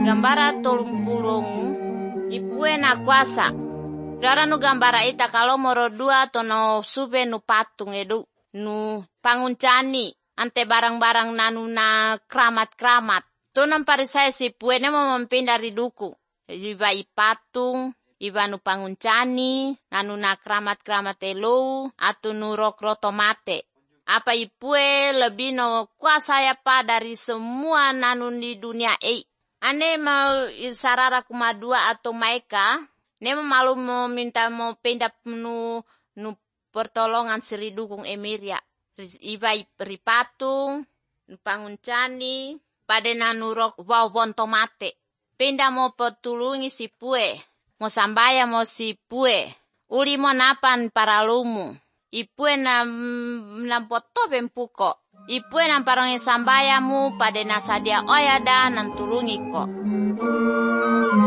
gambara tolong pulung ipue na kuasa. Dara nu gambara ita kalau moro dua to no sube nu patung edu nu panguncani ante barang-barang nanu na kramat-kramat. Tu nampari saya si pue ne mau mempindah dari duku. Iba ipatung, iba nu panguncani, nanu na kramat-kramat elu, atu nu rok-roto mate. Apa ipue lebih no kuasa ya pa dari semua nanu di dunia Ane mau sarara kumadua atau maika, ne malu mau minta mau pindah nu pertolongan seri dukung emiria. Iba ripatung, panguncani, pada nanurok wow bonto mate. Pindah mau petulungi si pue, mau sambaya mau si pue. Uli mau napan para lumu. Ipue nampoto pempuko. Ipue namparong sambaya mu pada nasadia oyada nantulungi ko.